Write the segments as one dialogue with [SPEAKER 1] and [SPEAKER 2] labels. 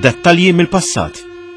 [SPEAKER 1] dettalji mill-passat.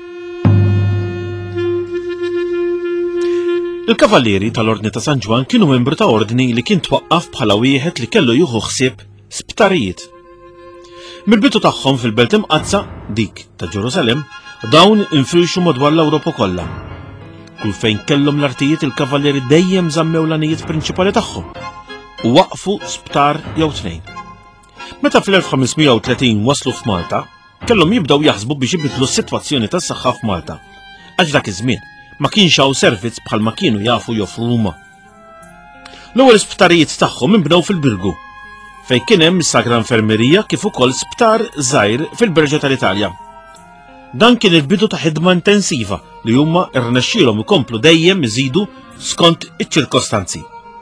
[SPEAKER 1] Il-Kavallieri tal-Ordni ta' San Ġwan kienu membru ta' ordni li kien twaqqaf bħala wieħed li kellu jieħu ħsieb sptarijiet. Mill-bidu tagħhom fil-Belt Imqazza, dik ta' Ġerusalemm, dawn infrixu madwar l-Ewropa kollha. Kull fejn kellhom l-artijiet il-Kavallieri dejjem żammew l-anijiet prinċipali tagħhom u waqfu sptar jew tnejn. Meta fl-1530 waslu f'Malta, kellhom jibdew jaħsbu biex ibidlu s-sitwazzjoni tas-saħħa f'Malta, għax dak iż-żmien ma kienx hawn servizz bħal ma kienu jafu joffru huma. L-ewwel sptarijiet tagħhom inbnew fil-Birgu, fejn kien hemm is-Sagra Infermerija kif ukoll sptar żgħir fil-Berġa tal-Italja. Dan kien il-bidu ta' ħidma intensiva li huma rnexxielhom ikomplu dejjem iżidu skont iċ-ċirkostanzi.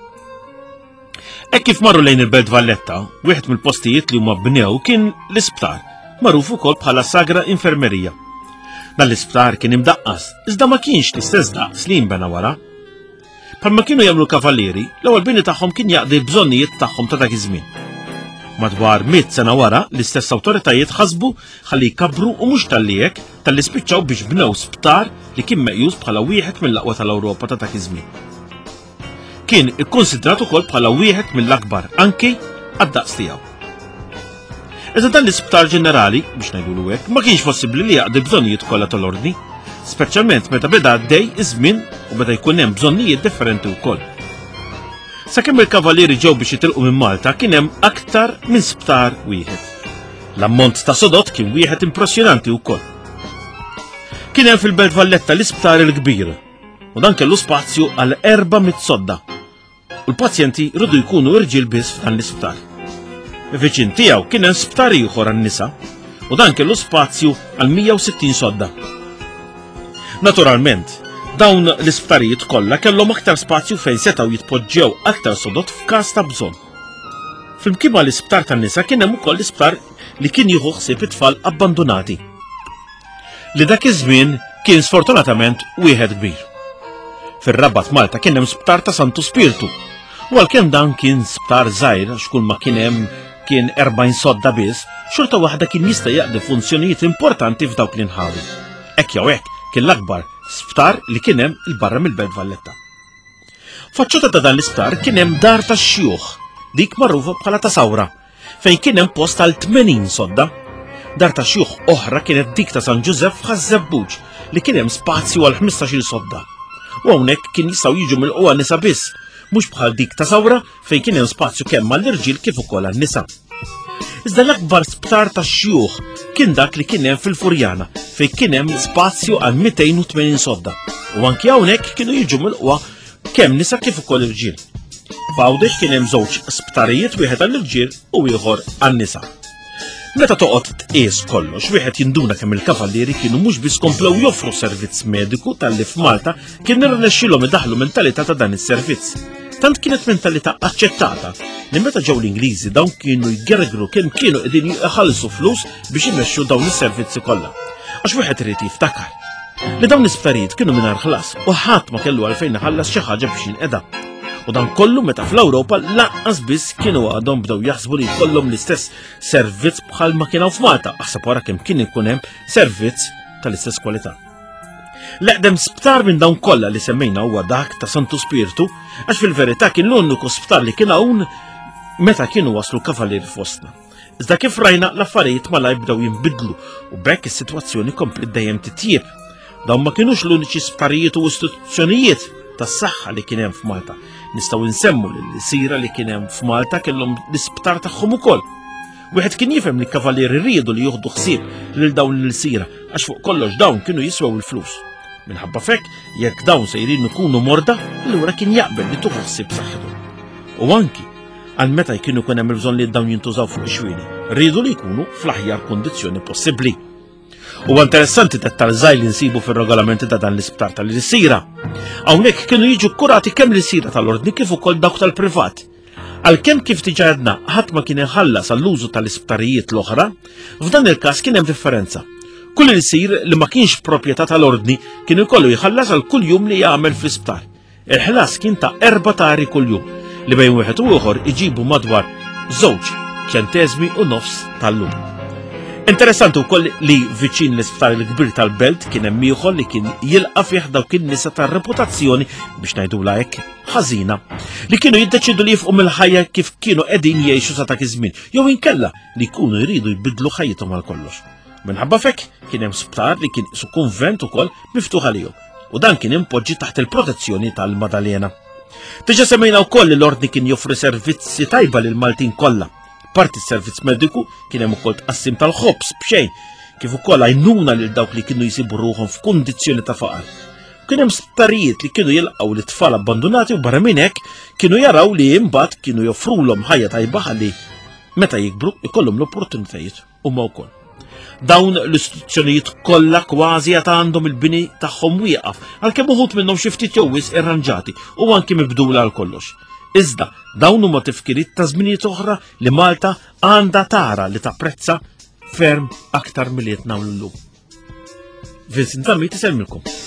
[SPEAKER 1] Hekk kif marru lejn il-Belt Valletta, wieħed mill-postijiet li huma bnew kien l-isptar, magħruf ukoll bħala Sagra Infermerija. Dan l-isptar kien imdaqqas, iżda ma kienx l-istess daqs li jinbena wara. Bħalma kienu jagħmlu l-Kavallieri, l-ewwel bini tagħhom kien jaqdi l-bżonnijiet tagħhom ta' dak iż-żmien. Madwar 100 sena wara, l-istess awtoritajiet ħasbu ħalli jkabbru u mhux tal-li hekk tal-li spiċċaw biex bnew sptar li kien meqjus bħala wieħed mill-aqwa tal-Ewropa ta' dak iż-żmien. Kien ikkonsidrat ukoll bħala wieħed mill-akbar anki għad-daqs tiegħu. Iżda dan l-isptar ġenerali, biex ngħidulu hekk, ma kienx possibbli li jaqdi bżonnijiet kollha tal-ordni, speċjalment meta beda għaddej iż-żmien u meta jkun hemm bżonnijiet differenti wkoll. Sakemm il-Kavallieri ġew biex jitilqu minn Malta kien hemm aktar minn sptar wieħed. L-ammont ta' sodot kien wieħed impressjonanti wkoll. Kien hemm fil-Belt Valletta l-isptar il-kbir u dan kellu spazju għal 400 sodda. U l-pazjenti rridu jkunu irġiel biss f'dan l-isptar. Viċin tiegħu kien hemm sptar ieħor għan-nisa u dan kellu spazju għal 160 sodda. Naturalment, dawn l-isptarijiet kollha kellhom aktar spazju fejn setgħu jitpoġġew aktar sodot f'każ ta' bżonn. Flimkien mal l-isptar tan-nisa kien hemm ukoll l-isptar li kien jieħu ħsieb it-tfal abbandonati. Li dak iż-żmien kien sfortunatament wieħed kbir. Fir-Rabba Malta kien hemm sptar ta' Santu Spiritu, u għalkemm dan kien sptar żgħir għax kull ma kien hemm kien 40 sodda biss, xorta waħda kien jista' jaqdi funzjonijiet importanti f'dawk l-inħawi. Hekk jew hekk kien l-akbar sptar li kien hemm il-barra mill-Belt Valletta. Faċċata ta' dan l-isptar kien hemm dar tax-xjuħ, dik magħrufa bħala tasawra, fejn kien hemm post għal 80 sodda. Dar tax-xjuħ oħra kienet dik ta' San Ġusepp f'Ħażebbuġ li kien hemm spazju għal 15-il sodda. U hawnhekk kien jistgħu jiġu mill-qwa nisa biss, mhux bħal dik ta' sawra fejn kien hemm spazju kemm għall-irġiel kif ukoll għan-nisa. Iżda l-akbar sptar tax-xjuħ kien dak li kien hemm fil-Furjana fejn kien hemm spazju għal 280 sodda. U anke hawnhekk kienu jiġu mill-qwa kemm nisa kif ukoll irġiel. F'Għawdex kien hemm żewġ sptarijiet, wieħed għall-irġiel u ieħor għan-nisa. Meta toqgħod tqies kollox, wieħed jinduna kemm il-Kavallieri kienu mhux biss komplew joffru servizz mediku tal-li f'Malta kien irnexxielhom idaħħlu mentalità ta' dan is-servizz. Tant kienet mentalità aċċettata li meta ġew l-Ingliżi dawn kienu jgergru kemm kienu qegħdin jħallsu flus biex imexxu dawn is-servizzi kollha. Għax wieħed irid jiftakar li dawn l-isptarijiet kienu mingħajr ħlas u ħadd ma kellu għalfejn iħallas xi ħaġa biex jinqeda. U dan kollu meta fl-Ewropa lanqas biss kienu għadhom bdew jaħsbu li jkollhom l-istess servizz bħal ma kienu f'Malta, aħseb wara kemm kien ikun hemm servizz tal-istess kwalità. L-eqdem sptar minn dawn kollha li semmejna huwa dak ta' Santu Spiritu, għax fil-verità kien l-uniku sptar li kien hawn meta kienu waslu Kavallieri fostna. Iżda kif rajna l-affarijiet malajr bdew jinbidlu u b'hekk is-sitwazzjoni komplet dejjem titjieb. Dawn ma kienux l-uniċi sptarijiet u istituzzjonijiet tas-saħħa li kien hemm f'Malta. Nistgħu nsemmu l-sira li kien hemm f'Malta kellhom l-isptar tagħhom ukoll. Wieħed kien jifhem li l-Kavallieri rriedu li jieħdu ħsieb lil dawn l-sira għax fuq kollox dawn kienu jiswew il-flus. Minħabba fekk jekk dawn sejrin ikunu morda, allura kien jaqbel li tuħu ħsieb saħħithom. U anki għal meta kienu jkun hemm il-bżonn li dawn jintużaw fuq ix-xwieni, rridu li jkunu fl-aħjar kondizzjoni possibbli. Huwa interessanti dettal żgħir li nsibu fir-regolamenti ta' dan l-isptar tal-sira. Hawnhekk kienu jiġu kkurati kemm l-sira tal-ordni kif ukoll dawk tal-privat. Għalkemm kif diġà għedna ħadd ma kien iħallas għall-użu tal-isptarijiet l-oħra, f'dan il-każ kien hemm differenza. Kull isir li ma kienx proprjetà tal-ordni kien ikollu jħallas għal kull jum li jagħmel fl-isptar. Il-ħlas kien ta' 4 tari kull jum li bejn wieħed u ieħor iġibu madwar 2 ċentesmi u nofs tal-lum. Interessanti wkoll li viċin l-isptar il-kbir tal-Belt kien hemm ieħor li kien jilqa' fih dawk in-nisa tar-reputazzjoni biex ngħidula hekk ħażina li kienu jiddeċidu li jifqu mill-ħajja kif kienu qegħdin jgħixu sa dak iż-żmien jew inkella li jkunu jridu jbidlu ħajjithom għal kollox. Minħabba fekk kien hemm sptar li kien isu kunvent ukoll miftuħ għalihom u dan kien impoġġi taħt il-protezzjoni tal-Madalena. Diġà semmejna wkoll li l-ordni kien joffri servizzi tajba lil Maltin kollha. Parti s-servizz mediku kien hemm ukoll tqassim tal-ħobs b'xejn kif ukoll għajnuna lil dawk li kienu jsibu ruħhom f'kundizzjoni ta' faqar. Kien hemm sptarijiet li kienu jilqgħu lit-tfal abbandonati u barra minn hekk kienu jaraw li imbagħad kienu joffrulhom ħajja tajba ħalli meta jikbru ikollhom l-opportunitajiet huma wkoll. Dawn l-istituzzjonijiet kollha kważi għad għandhom il-bini tagħhom wieqaf għalkemm uħud minnhom xi ftit jew wisq irranġati u anke mibdula għal kollox. Iżda dawn huma tifkiriet ta' żminijiet oħra li Malta għandha tara li tapprezza ferm aktar milli qed nagħmlu llum. Vincent Zammi tisemmilkom.